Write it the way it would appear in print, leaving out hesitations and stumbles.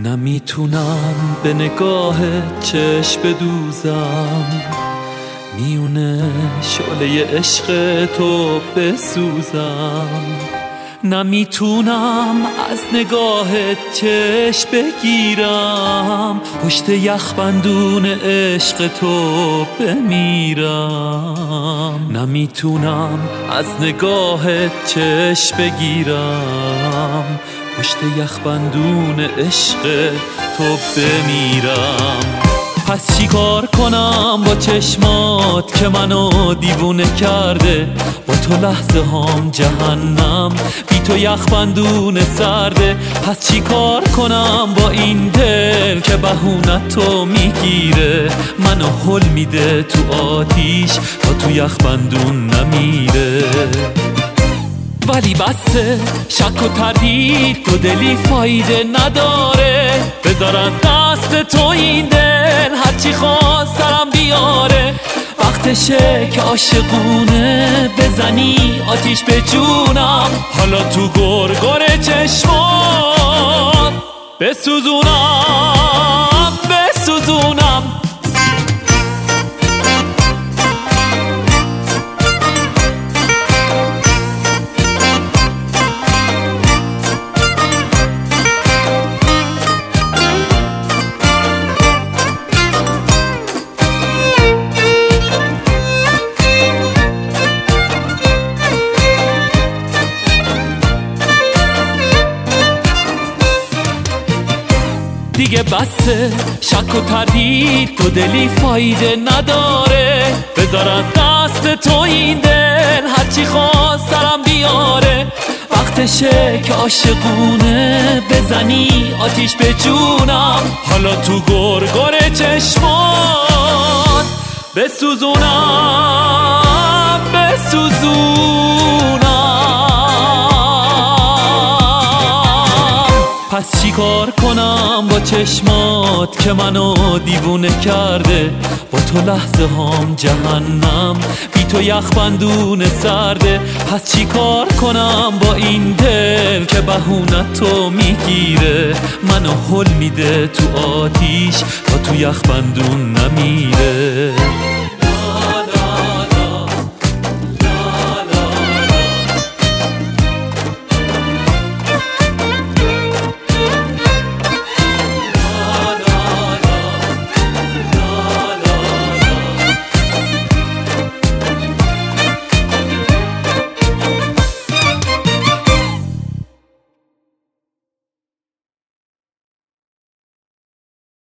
نمیتونم به نگاه چشم بدوزم، میونه شعله عشق تو بسوزم. نمیتونم از نگاه چشم بگیرم، پشت یخبندون عشق تو بمیرم. نمیتونم از نگاه چشم بگیرم، پشت یخبندون عشق تو بمیرم. پس چی کار کنم با چشمات که منو دیوونه کرده؟ با تو لحظه هام جهنم، بی تو یخبندون سرده. پس چی کار کنم با این دل که بهونت تو میگیره؟ منو هل میده تو آتیش تا تو یخبندون نمیره. ولی بسه شک و تردید تو دلی فایده نداره، بذار از دست تو این دل هرچی خواست سرم بیاره. وقتشه که عاشقونه بزنی آتیش به جونم، حالا تو گرگر چشمات بسوزونم بسوزونم. دیگه بسه شک و تردید تو دلی فایده نداره، بذار از دست تو این دل هرچی خواست سرم بیاره. وقتشه که عاشقونه بزنی آتیش به جونم، حالا تو گرگر چشمات بسوزونم بسوزونم. پس چی کار کنم با چشمات که منو دیوونه کرده؟ با تو لحظه هام جهنم، بی تو یخبندون سرده. پس چی کار کنم با این دل که بهونت تو میگیره؟ منو هل میده تو آتیش تا تو یخبندون نمیره.